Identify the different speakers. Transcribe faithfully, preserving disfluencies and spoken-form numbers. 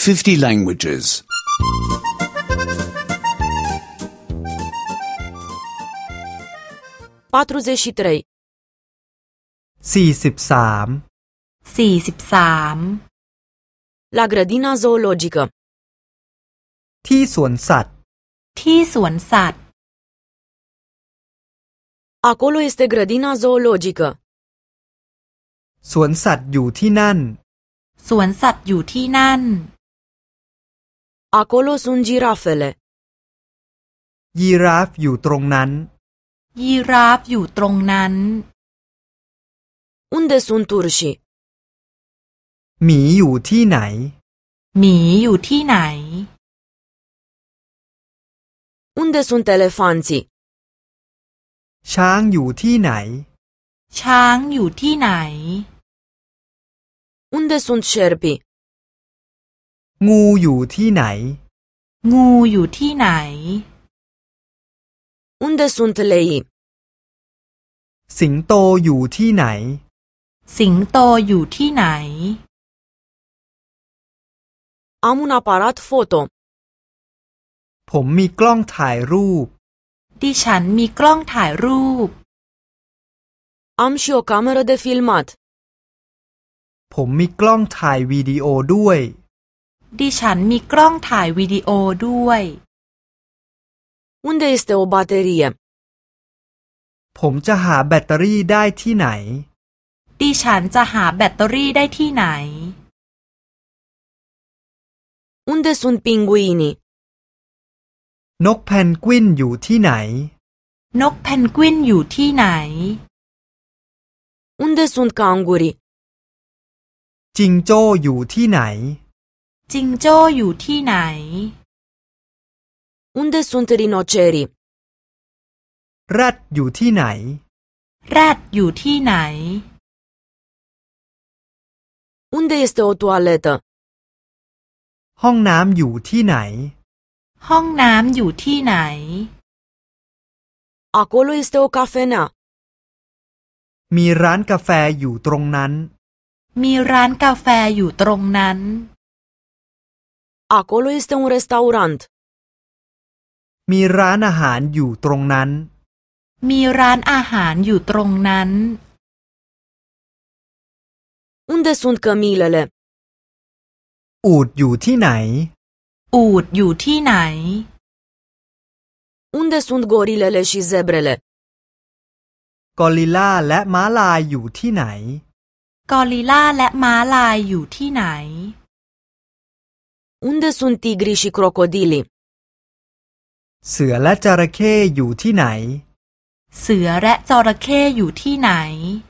Speaker 1: fifty languages.
Speaker 2: patruzeci și trei.
Speaker 3: สี่สิบสาม
Speaker 4: สี่สิบสาม
Speaker 2: La grădina zoologică.
Speaker 3: ที่สวนสัตว์
Speaker 4: ที่สวนสัตว์
Speaker 2: Acolo este grădina zoologică.
Speaker 3: สวนสัตว์อยู่ที่นั่น
Speaker 4: สวนสัตว์อยู่ที่นั่น
Speaker 2: Acolo sunt girafele.
Speaker 3: ยีราฟอยู่ตรงนั้น
Speaker 4: ยีราฟอยู่ตรงนั้น
Speaker 2: Unde sunt urșii?
Speaker 3: หมีอยู่ที่ไหน
Speaker 4: หมีอยู่ที่ไหน
Speaker 2: Unde sunt elefanții?
Speaker 3: ช้างอยู่ที่ไหน
Speaker 4: ช้างอยู่ที่ไหน
Speaker 2: Unde sunt șerpii?
Speaker 3: งูอยู่ที่ไหน
Speaker 4: งูอยู่ที่ไหน
Speaker 2: Unde sunt leii?
Speaker 3: สิงโตอยู่ที่ไหน
Speaker 4: สิงโตอยู่ที่ไหน
Speaker 2: Am un aparat foto.
Speaker 3: ผมมีกล้องถ่ายรูป
Speaker 4: ดิฉันมีกล้องถ่ายรูป
Speaker 2: Am și o cameră de filmat.
Speaker 3: ผมมีกล้องถ่ายวิดีโอด้วย
Speaker 4: ดิฉันมีกล้องถ่ายวิดีโอด้วย
Speaker 2: Unde este o baterie?
Speaker 3: ผมจะหาแบตเตอรี่ได้ที่ไหน
Speaker 4: ดิฉันจะหาแบตเตอรี่ได้ที่ไหน
Speaker 2: Unde sunt pinguinii?
Speaker 3: นกเพนกวินอยู่ที่ไหน
Speaker 4: นกเพนกวินอยู่ที่ไหน
Speaker 2: Unde sunt cangurii?
Speaker 3: จิงโจ้อยู่ที่ไหน
Speaker 4: จิงโจ้อยู่ที่ไหน
Speaker 2: Unde sunt rinocerii?
Speaker 3: แรดอยู่ที่ไหน
Speaker 4: แรดอยู่ที่ไหน
Speaker 2: Unde este o toaletă?
Speaker 3: ห้องน้ำอยู่ที่ไหน
Speaker 4: ห้องน้ำอยู่ที่ไหน
Speaker 2: Acolo este o cafenea.
Speaker 3: มีร้านกาแฟอยู่ตรงนั้น
Speaker 4: มีร้านกาแฟอยู่ตรงนั้น
Speaker 2: Acolo este un restaurant.
Speaker 3: มีร้านอาหารอยู่ตรงนั้น
Speaker 4: มีร้านอาหารอยู่ตรงนั้น
Speaker 2: Unde sunt cămilele?
Speaker 3: อูฐอยู่ที่ไหน
Speaker 4: อูฐอยู่ที่ไหน
Speaker 2: Unde sunt gorilele și zebrele?
Speaker 3: กอริลลาและม้าลายอยู่ที่ไหน
Speaker 4: กอริลลาและม้าลายอยู่ที่ไหน
Speaker 2: Unde sunt tigrii și crocodilii?
Speaker 3: เสือและจระเข้อยู่ที่ไหน
Speaker 4: เสือและจระเข้อยู่ที่ไหน